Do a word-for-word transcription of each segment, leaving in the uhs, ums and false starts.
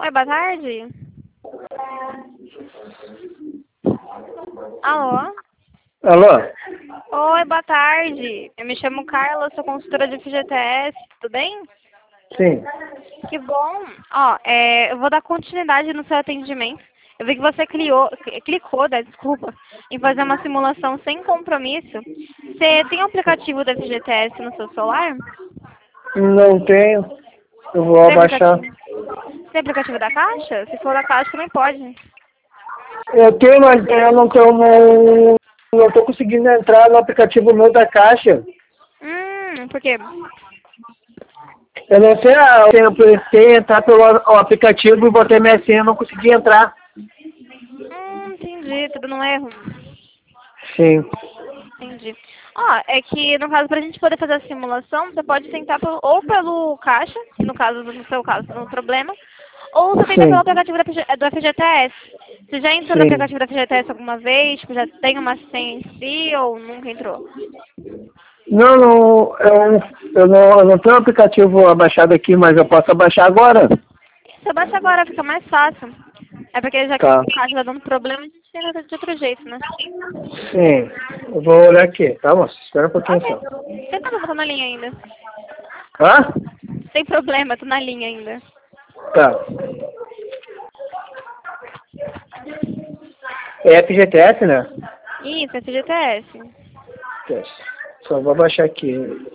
Oi, boa tarde. Alô? Alô? Oi, boa tarde. Eu me chamo Carla, sou consultora de F G T S, tudo bem? Sim. Que bom. Ó, é, eu vou dar continuidade no seu atendimento. Eu vi que você criou, clicou, né, desculpa, em fazer uma simulação sem compromisso. Você tem o aplicativo da F G T S no seu celular? Não tenho. Eu vou Tem abaixar. aplicativo, tem aplicativo da Caixa? Se for da Caixa, também pode. Eu tenho, mas eu não tenho, não, não tô conseguindo entrar no aplicativo meu da Caixa. Hum, por quê? Eu não sei, ah, eu tentei entrar pelo o aplicativo e botei minha senha, não consegui entrar. Hum, entendi, tudo no erro. Sim. Entendi. Ó, é que no caso, pra gente poder fazer a simulação, você pode tentar pelo, ou pelo caixa, que no caso, no seu caso, não é um problema, ou você tenta pelo Sim. aplicativo da, F G do F G T S. Você já entrou no Sim. aplicativo da F G T S alguma vez? Tipo, já tem uma senha em si ou nunca entrou? Não, não, eu, eu não, eu não tenho o aplicativo abaixado aqui, mas eu posso abaixar agora. Você baixa agora, fica mais fácil. É porque já que Tá. o caixa tá dando problema, a gente tenta de outro jeito, né? Sim. Eu vou olhar aqui, tá, moça? Espera um pouquinho Ok. só. Sem problema, tô na linha ainda. Hã? Sem problema, tô na linha ainda. Tá. É F G T S, né? Isso, F G T S. Yes. Só vou baixar aqui.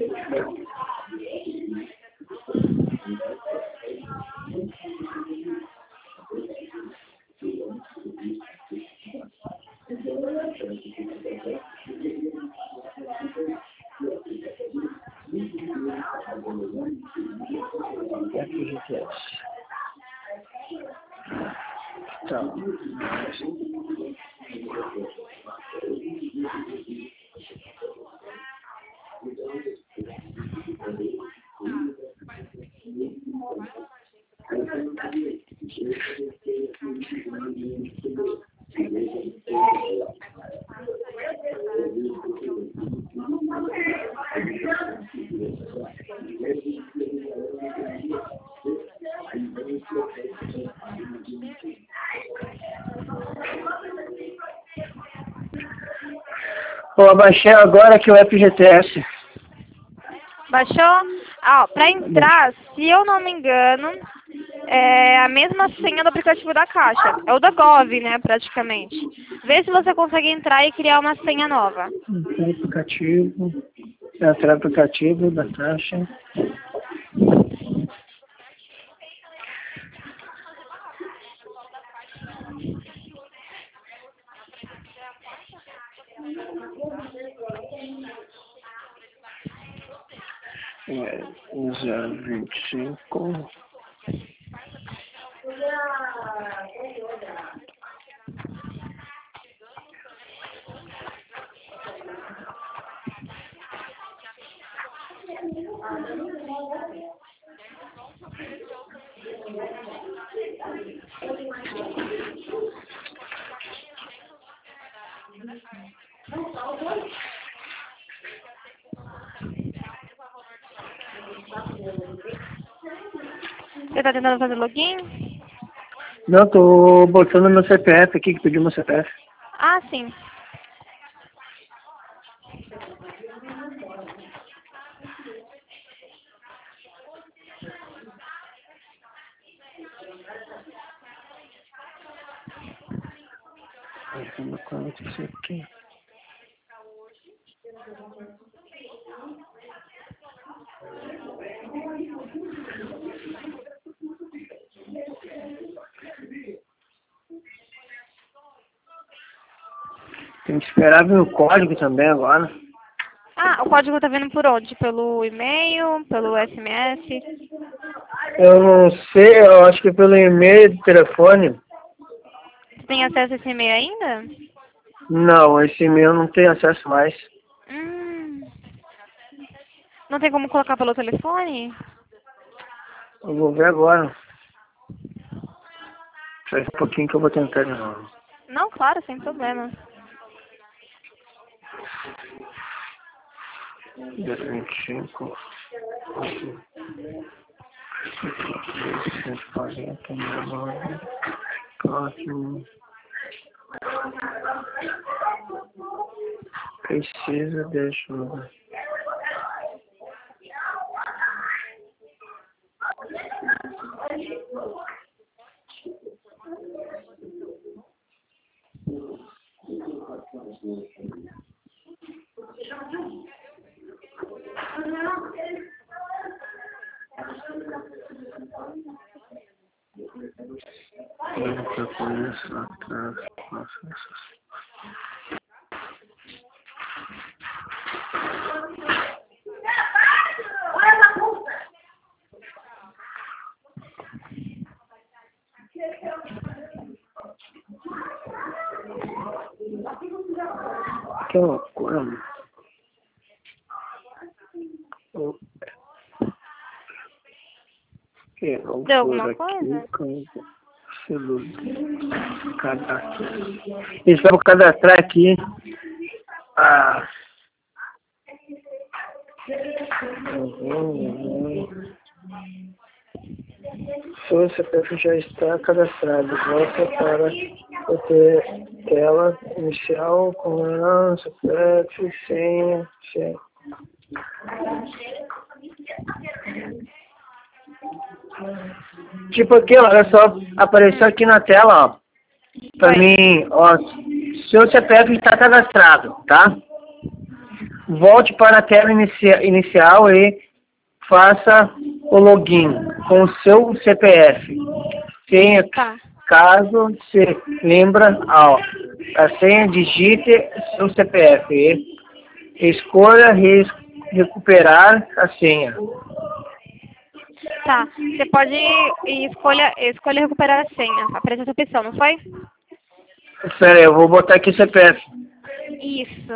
F G T S. Tá. Vou baixar agora aqui o F G T S. Baixou? Ah, ó, pra entrar, se eu não me engano, é a mesma senha do aplicativo da Caixa. É o da Gov, né, praticamente. Vê se você consegue entrar e criar uma senha nova. Entrar aplicativo. Entrar aplicativo da Caixa. É, zero vinte e cinco. Você tá tentando fazer login? Não, tô botando meu C P F aqui, que pediu meu C P F. Ah, sim. Ai, como é que isso aqui? Tem que esperar vir o código também agora. Ah, o código tá vindo por onde? Pelo e-mail, pelo S M S? Eu não sei, eu acho que pelo e-mail do telefone. Você tem acesso a esse e-mail ainda? Não, esse e-mail eu não tenho acesso mais. Hum. Não tem como colocar pelo telefone? Eu vou ver agora. Espera um pouquinho que eu vou tentar de novo. Não, claro, sem problema. Dia vinte e cinco. cento e quarenta, nove, próximo. Precisa, deixa eu ver. Eu conheço atrás, processos. Que loucura, mano. Que Deu alguma loucura coisa? aqui. Cadastro. Isso vai cadastrar aqui. Ah. Uhum, uhum. Seu C P F já está cadastrado. Volta para o te- tela inicial com a C P F, senha, senha. Tipo aqui, olha só, apareceu aqui na tela, ó. Pra Oi. mim, ó, seu C P F está cadastrado, tá? Volte para a tela inicia, inicial e faça o login com o seu C P F. Senha, Tá. caso se lembra, ó, a senha, digite seu C P F e escolha re, recuperar a senha. Tá. Você pode ir, escolha, escolha recuperar a senha. Apareceu essa opção, não foi? Espera aí, eu vou botar aqui C P F. Isso.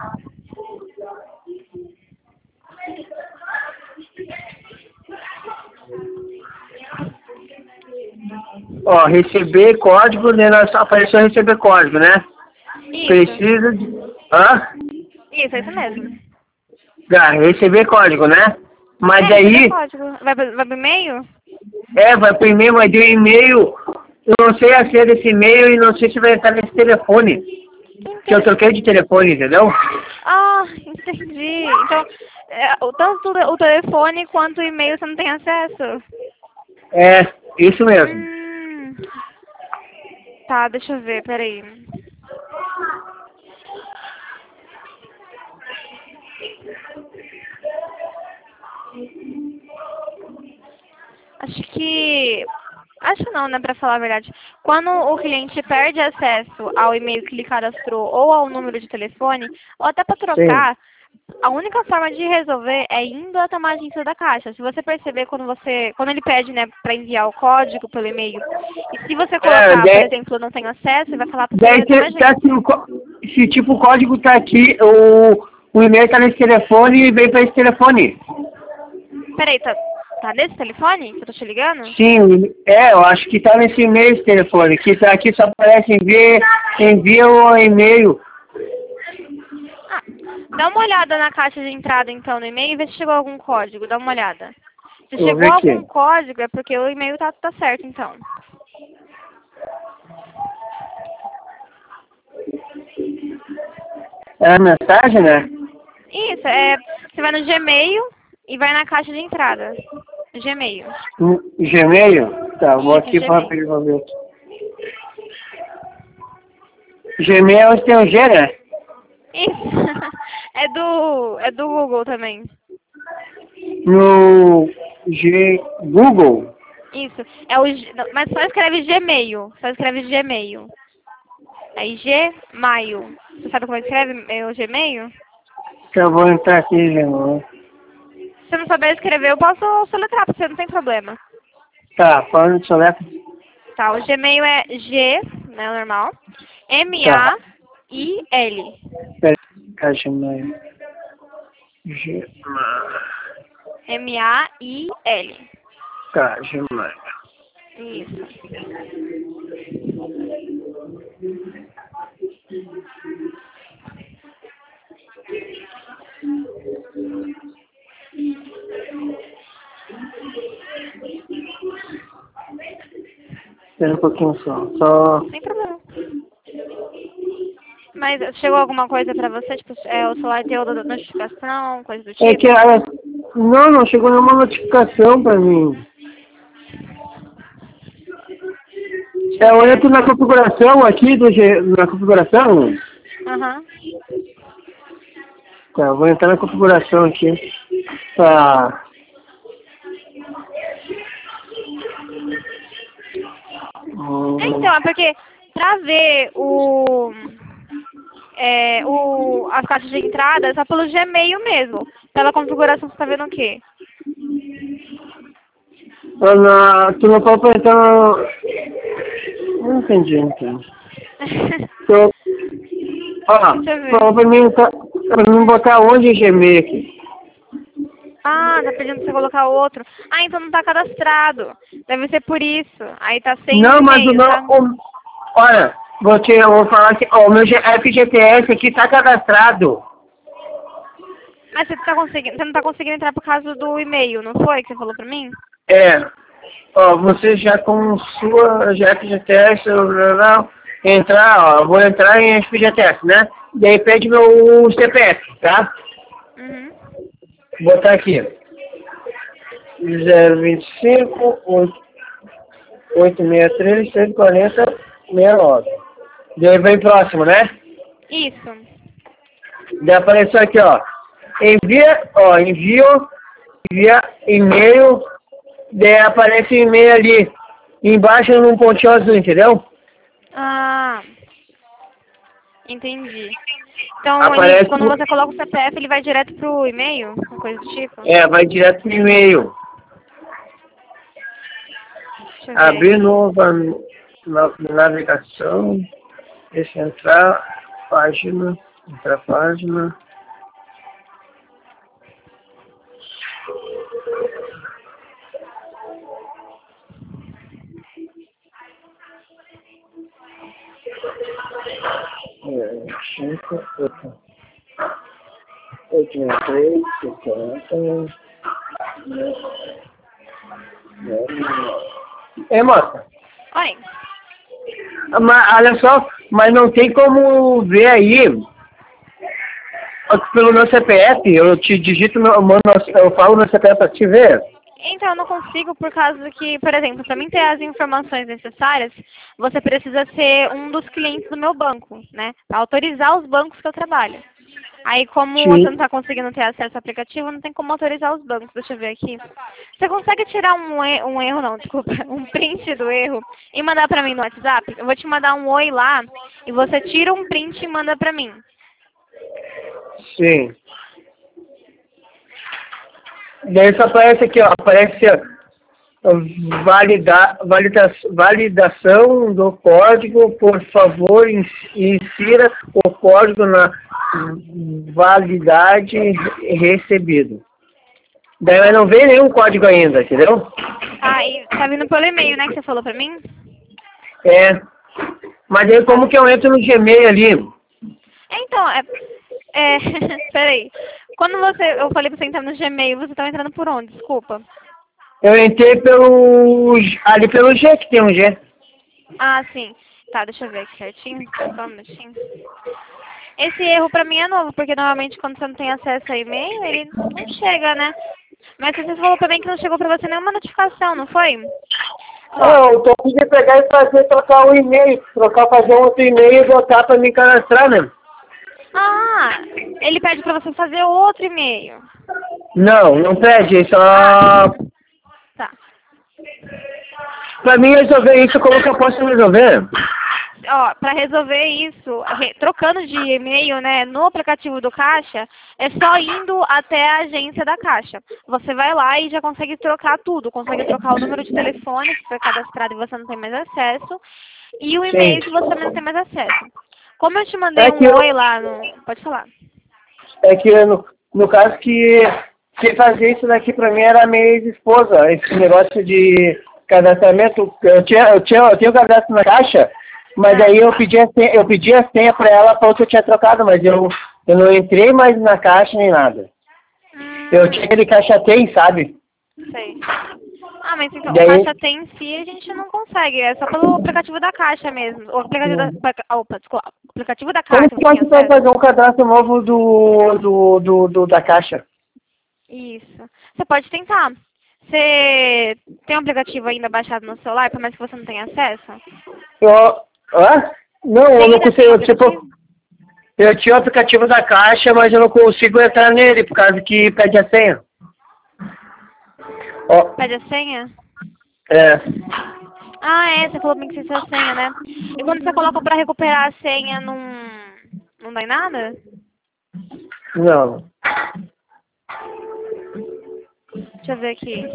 Ó, receber código, né? Só apareceu receber código, né? Isso. Precisa de... Hã? Isso, é isso mesmo. Ah, receber código, né? Mas É, receber aí, código. Vai, pro- vai pro e-mail? é, vai pro e-mail, mas deu e-mail. Eu não sei a senha desse e-mail e não sei se vai entrar nesse telefone. Que eu troquei de telefone, entendeu? Ah, entendi. Então, é, o- tanto o telefone quanto o e-mail você não tem acesso? É, isso mesmo. Hum. Tá, deixa eu ver, peraí. Acho que... Acho não, né, pra falar a verdade. Quando o cliente perde acesso ao e-mail que ele cadastrou ou ao número de telefone, ou até para Sim. trocar, a única forma de resolver é indo até uma agência da Caixa. Se você perceber quando você, quando ele pede, né, para enviar o código pelo e-mail, e se você É, colocar, por daí, exemplo, não tenho acesso, ele vai falar para você ir daí até uma se, tá agência. assim, o có- se tipo o código tá aqui, o, o e-mail tá nesse telefone e vem pra esse telefone. Peraí, tá, tá nesse telefone que eu tô te ligando? Sim, o e- é, eu acho que tá nesse e-mail esse telefone, que tá aqui só aparece envia, envia o e-mail. Ah, dá uma olhada na caixa de entrada, então, no e-mail e vê se chegou algum código. Dá uma olhada. Se Eu vou chegou ver algum aqui. código, é porque o e-mail tá, tá certo, então. É a mensagem, né? Isso, é... Você vai no Gmail e vai na caixa de entrada. Gmail. No Gmail? Tá, eu vou Isso, aqui pra Gmail. pra ver. Gmail tem um G, né? Isso. É do... É do Google também. No G Google. Isso. É o... G- não, mas só escreve Gmail. Só escreve Gmail. Aí Gmail. Você sabe como escreve é, o Gmail? Que eu vou entrar aqui, Gmail. Se você não souber escrever, eu posso soletrar pra você, não tem problema. Tá, falando de soletra. Tá, o Gmail é G, né, normal. Tá. M-A-I-L. Pera aí, Gmail. Gmail. M-A-I-L. Tá, Gmail. Isso. Espera um pouquinho só. Só... Sem problema. Mas chegou alguma coisa pra você? Tipo, é, o celular teu da notificação, coisa do tipo? É que ela... Não, não chegou nenhuma notificação pra mim. É, eu entro na configuração aqui, do G... na configuração. Aham. Tá, eu vou entrar na configuração aqui. Tá. Hum. Então, é porque pra ver o, é, o, as caixas de entrada é só pelo Gmail mesmo. Pela configuração você tá vendo o quê? Ana, tu não pode entrar no... Não entendi, então. Tô... Ó, Deixa eu ver. falou pra mim, tá, pra mim botar onde Gmail aqui. Ah, tá pedindo pra você colocar outro. Ah, então não tá cadastrado. Deve ser por isso. Aí tá sem Não, mas o e-mail, não... tá? O, olha, vou, te, eu vou falar que ó, o meu G- F G T S aqui tá cadastrado. Mas você, tá conseguindo, você não tá conseguindo entrar por causa do e-mail, não foi que você falou pra mim? É. Ó, você já com sua G F G T S, blá, blá, blá, entrar, ó, vou entrar em F G T S, né? Daí pede meu C P F, tá? Uhum. Vou botar aqui. zero vinte e cinco, oito seis três, cento e quarenta, sessenta e nove. Daí vem próximo, né? Isso. Daí apareceu aqui, ó. Envia, ó, envio, envia e-mail, daí aparece o e-mail ali, embaixo num pontinho azul, entendeu? Ah, entendi. Então, Aparece ele, quando no- você coloca o C P F, ele vai direto pro e-mail? Uma coisa do tipo? É, vai direto pro e-mail. Deixa eu ver Abrir aqui. nova na, navegação, deixa eu entrar, página, entrar página. É, cinco, oito, oito, três, setenta. É, moça. Oi. Mas, olha só, mas não tem como ver aí pelo meu C P F, eu te digito, meu, eu mando- eu falo meu C P F pra te ver. Então, eu não consigo por causa que, por exemplo, para mim ter as informações necessárias, você precisa ser um dos clientes do meu banco, né? Pra autorizar os bancos que eu trabalho. Aí, como Sim. você não está conseguindo ter acesso ao aplicativo, não tem como autorizar os bancos. Deixa eu ver aqui. Você consegue tirar um, e- um erro, não, desculpa, um print do erro e mandar pra mim no WhatsApp? Eu vou te mandar um oi lá e você tira um print e manda pra mim. Sim. Daí só aparece aqui, ó, aparece ó, valida, valida, validação do código, por favor, ins- insira o código na validade recebido. Daí mas não vem nenhum código ainda, entendeu? Ah, e tá vindo pelo e-mail, né, que você falou pra mim? É. Mas aí como que eu entro no Gmail ali? Então, é... é peraí. Quando você, eu falei pra você entrar no Gmail, você tá entrando por onde? Desculpa. Eu entrei pelo... ali pelo G, que tem um G. Ah, sim. Tá, deixa eu ver aqui certinho. Só um minutinho. Esse erro pra mim é novo, porque normalmente quando você não tem acesso a e-mail, ele não chega, né? Mas você falou também que não chegou pra você nenhuma notificação, não foi? Ó, Não, eu tô pedindo pegar e fazer, trocar o e-mail, trocar, fazer um outro e-mail e botar pra me cadastrar, né? ah, ele pede pra você fazer outro e-mail. Não, não pede, só... Ah, tá. Pra mim resolver isso, como que eu posso resolver? Ó, pra resolver isso, re- trocando de e-mail, né, no aplicativo do Caixa, é só indo até a agência da Caixa. Você vai lá e já consegue trocar tudo. Consegue trocar o número de telefone que foi cadastrado e você não tem mais acesso, e o e-mail que você também não tem mais acesso. Como eu te mandei É um que eu- oi lá no... Pode falar. É que no, no caso que quem fazia isso daqui pra mim era a minha ex-esposa, esse negócio de cadastramento, eu tinha, eu tinha, eu tinha o cadastro na Caixa, mas aí eu pedi a senha, eu pedi a senha pra ela para que eu tinha trocado, mas eu, eu não entrei mais na Caixa nem nada. Hum, Eu tinha aquele Caixa Tem, sabe? sei. Ah, mas então, Daí, o Caixa Tem em si a gente não consegue, é só pelo aplicativo da Caixa mesmo. O aplicativo da, opa, desculpa, o aplicativo da como Caixa que você tem faço para acesso? fazer um cadastro novo do, do, do, do- da Caixa? Isso. Você pode tentar. Você tem um aplicativo ainda baixado no celular, por mais que você não tenha acesso? Eu, hã? Não, Você eu não ainda tem o consigo, tipo, aplicativo? eu tinha o aplicativo da Caixa, mas eu não consigo entrar nele, por causa que pede a senha. Ó, Pede a senha? é, Ah, é, você falou bem que você tem a senha, né? E quando você coloca pra recuperar a senha, não, não dá em nada? não. Deixa eu ver aqui.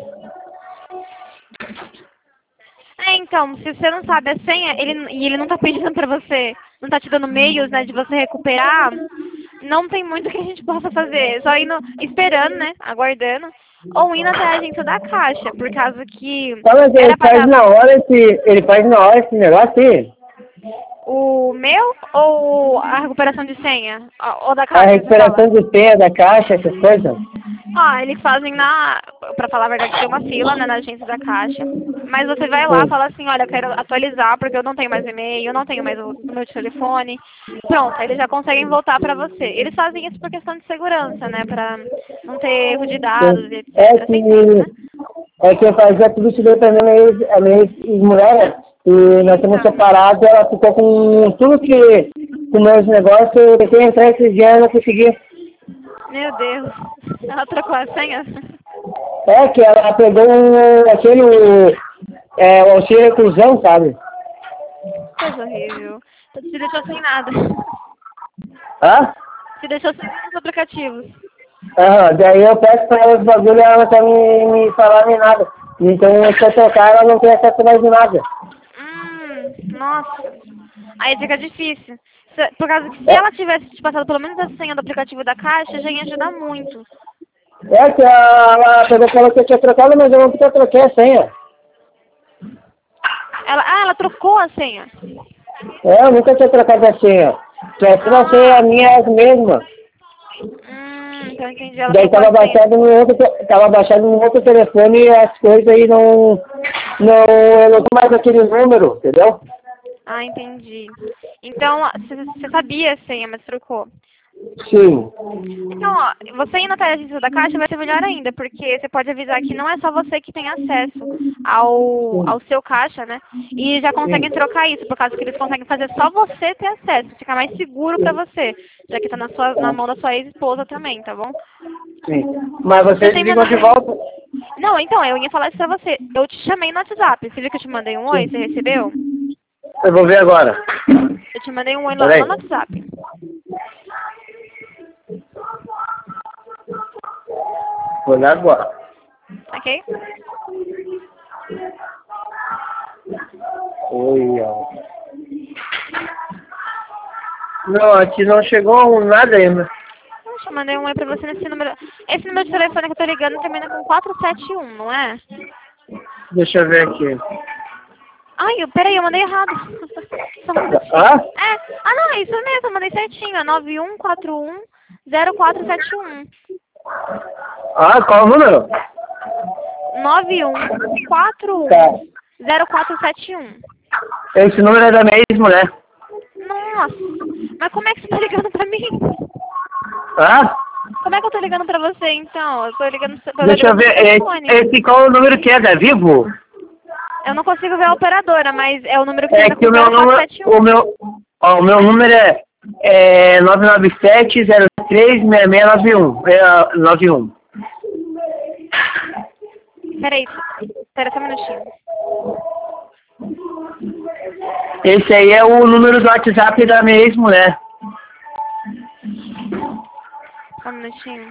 É, então, se você não sabe a senha, ele, e ele não tá pedindo pra você, não tá te dando meios, né, de você recuperar, não tem muito que a gente possa fazer. Só indo, esperando, né, aguardando, ou indo até a agência da Caixa, por causa que Tá, mas ele era pra faz dar na hora esse, ele faz na hora esse negócio aí? o meu ou a recuperação de senha? Ou da A Caixa, você fala? recuperação de senha da Caixa, essas coisas? Ah, eles fazem na, pra falar a verdade, tem uma fila, né, na agência da Caixa. Mas você vai lá e Sim. fala assim, olha, eu quero atualizar porque eu não tenho mais e-mail, eu não tenho mais o número de telefone. Pronto, aí eles já conseguem voltar pra você. Eles fazem isso por questão de segurança, né, pra não ter erro de dados e É etcétera. Você entende, né? que, é que eu fazia tudo isso daí pra minha, ex- a minha ex-mulher, e nós estamos Então, separados, ela ficou com tudo que, com meus negócios, eu tentei entrar esses dias, eu não consegui. meu Deus, ela trocou a senha? É que ela pegou um, aquele, é, o auxílio reclusão, sabe? Coisa horrível. Te deixou sem nada. Hã? Te deixou sem nenhum dos aplicativos. Aham, daí eu peço pra ela os bagulho e ela não quer me, me falar nem nada. Então, se eu trocar, ela não tem acesso mais de nada. Hum, nossa. Aí fica difícil. Se- Por causa que se É, ela tivesse te passado pelo menos a senha do aplicativo da Caixa, já ia ajudar muito. é que ela pegou e falou que eu tinha trocado, mas eu nunca troquei a senha. Ela, ah, ela trocou a senha. É, eu nunca tinha trocado a senha. Que a senha foi a Ah, minha é a mesma. hum, então entendi. Ela Daí trocou tava a senha. baixado no outro, te- tava baixado no outro telefone e as coisas aí não, não, eu não tenho mais aquele número, entendeu? Ah, entendi. Então, você sabia a senha, mas trocou. Sim. Então, ó, você indo até a agência da Caixa vai ser melhor ainda, porque você pode avisar que não é só você que tem acesso ao, ao seu caixa, né? E já conseguem trocar isso, por causa que eles conseguem fazer só você ter acesso, ficar mais seguro pra você, já que tá na, sua, na mão da sua ex-esposa também, tá bom? Sim. Mas Você vocês tem meu ligam de número? volta? Não, então, eu ia falar isso pra você. Eu te chamei no WhatsApp. Você viu que eu te mandei um oi? Você recebeu? Eu vou ver agora. Eu te mandei um oi lá, lá Peraí. no WhatsApp. Vou olhar agora. Ok? Oi, ó. Não, aqui não chegou nada ainda. Eu te mandei um oi pra você nesse número. Esse número de telefone que eu tô ligando termina com quatro sete um, não é? Deixa eu ver aqui. Ai, eu, peraí, eu mandei errado. Só um minutinho. Ah? É, ah não, é isso mesmo, eu mandei certinho. É nove um quatro um zero quatro sete um. Ah, qual o número? nove um quatro Tá. um zero quatro sete um. Esse número é da minha ex-mulher. Nossa, mas como é que você tá ligando pra mim? Ah? Como é que eu tô ligando pra você, então? Eu tô ligando, eu tô Deixa eu ligando pro ver. seu Esse, telefone. esse qual é o número que é? Da Vivo? Eu não consigo ver a operadora, mas é o número que É termina que com o meu zero quatro número. sete O um. meu. Ó, o meu número é, é nove nove sete zero três seis seis nove um. É, nove um. Peraí, pera só um minutinho. Esse aí é o número do WhatsApp da minha ex-mulher. Só um minutinho.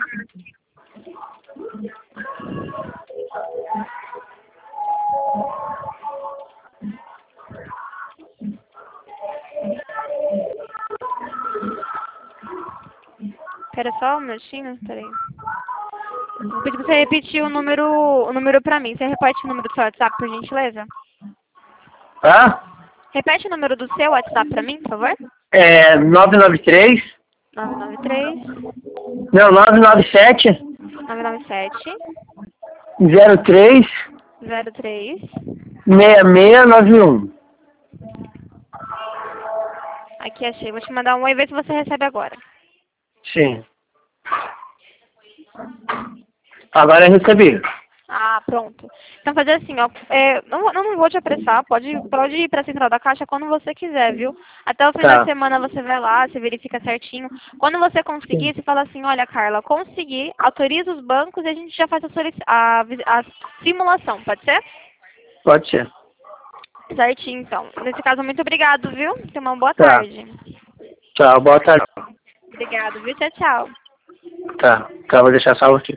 Pera só um minutinho, peraí. Vou pedir pra você repetir o número, o número pra mim. Você repete o número do seu WhatsApp, por gentileza? Ah? Repete o número do seu WhatsApp pra mim, por favor? É nove nove três. nove nove três, Não, nove nove sete nove nove sete, zero três zero três. seis seis nove um. Aqui achei. Vou te mandar um oi, ver se você recebe agora. Sim. Agora eu recebi. Ah, pronto. Então fazer assim, ó. É, não, eu não vou te apressar, pode, pode ir para a central da caixa quando você quiser, viu? Até o fim Tá. da semana você vai lá, você verifica certinho. Quando você conseguir, Sim. você fala assim, olha, Carla, consegui, autoriza os bancos e a gente já faz a, solici- a, vi- a simulação, pode ser? Pode ser. Certinho, então. Nesse caso, muito obrigado, viu? Tenha uma boa Tá. tarde. Tchau, boa tarde. Obrigado, viu? Tchau, tchau. Tá. Tá, vou deixar salvo aqui.